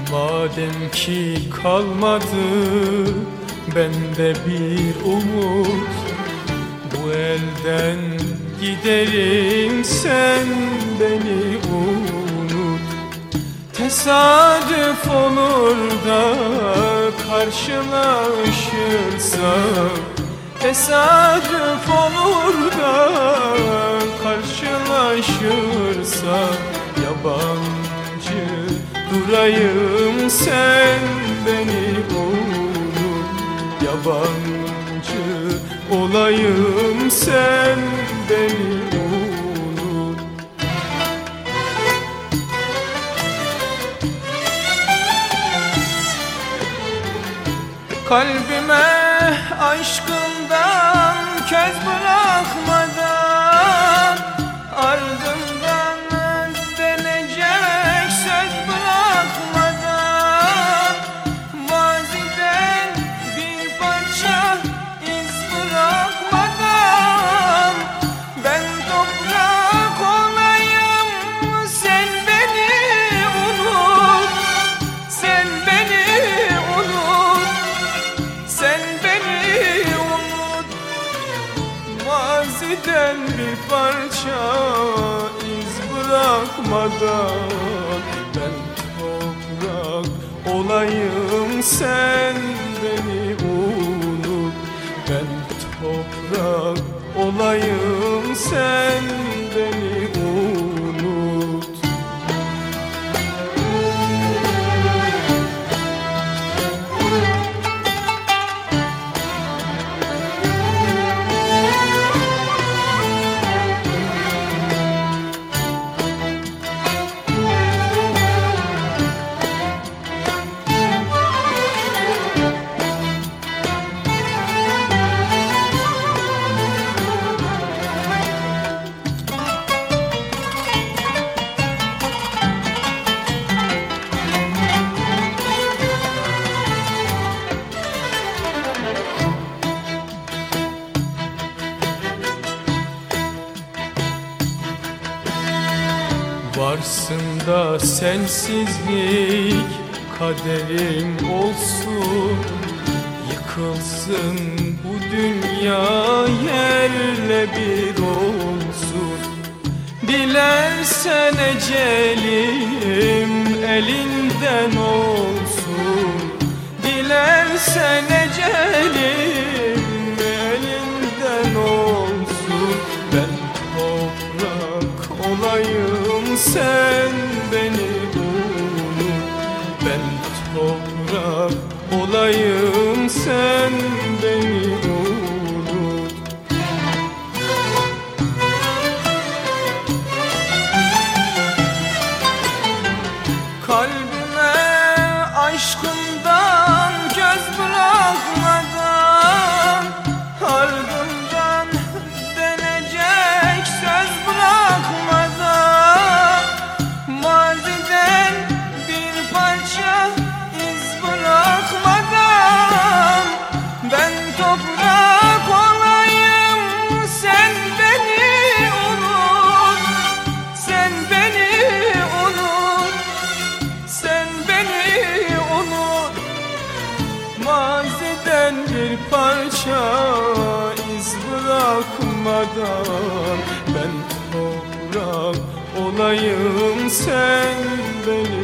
Madem ki kalmadı bende bir umut, bu elden giderim, sen beni unut. Tesadüf olur da karşılaşırsak, tesadüf olur da karşılaşırsak, yabancı durayım, sen beni unut. Yabancı olayım, sen beni unut. Kalbime aşkından köz bırakmadan, ardından denecek söz bırakmadan, maziden bir parça iz bırakmadan, ben toprak olayım, sen beni unut. Sen beni unut. Sen beni unut. Maziden bir parça iz bırakmadan, ben toprak olayım, sen beni unut. Ben toprak olayım, sen beni unut. Varsın da sensizlik kaderim olsun, yıkılsın bu dünya yerle bir olsun. Dilersen ecelim elinden olsun, dilersen ecelim elinden olsun. Ben toprak olayım, sen beni unut. Ben toprak olayım, sen beni unut. Kalbime aşkından göz bırakmadan, ardından denecek söz bırakmadan, maziden bir parça iz bırakmadan, ben toprak olayım, sen beni unut. Sen beni unut. Sen beni unut. Maziden bir parça iz bırakmadan, ben toprak olayım, sen beni